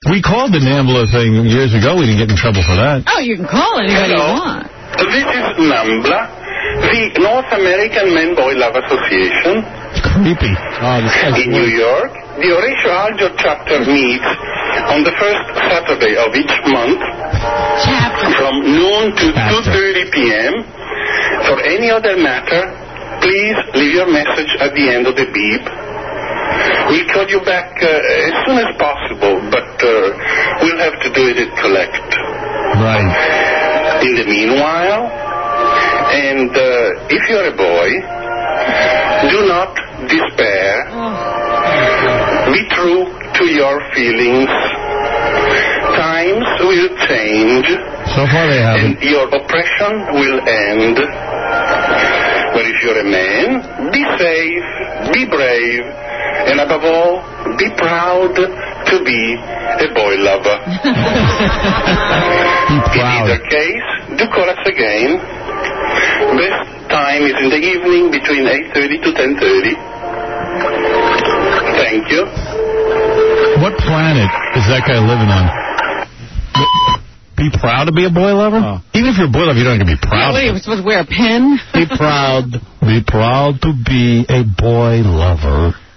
We called the NAMBLA thing years ago. We didn't get in trouble for that. Oh, you can call anybody you want. This is NAMBLA, the North American Man-Boy Love Association. Creepy. In New York, the Horatio Alger chapter meets on the first Saturday of each month from noon to 2:30 p.m. For any other matter, please leave your message at the end of the beep. We'll call you back as soon as possible, but we'll have to do it at collect. Right. In the meanwhile, and if you're a boy, do not despair. Be true to your feelings. Times will change. So far they haven't. And your oppression will end. But if you're a man, be safe, be brave, and above all, be proud to be a boy lover. Be proud. In either case, do call us again. Best time is in the evening between 8:30 to 10:30. Thank you. What planet is that guy living on? Be proud to be a boy lover? Oh. Even if you're a boy lover, you don't have to be proud. What are you supposed to wear, a pen? Be proud. Be proud to be a boy lover.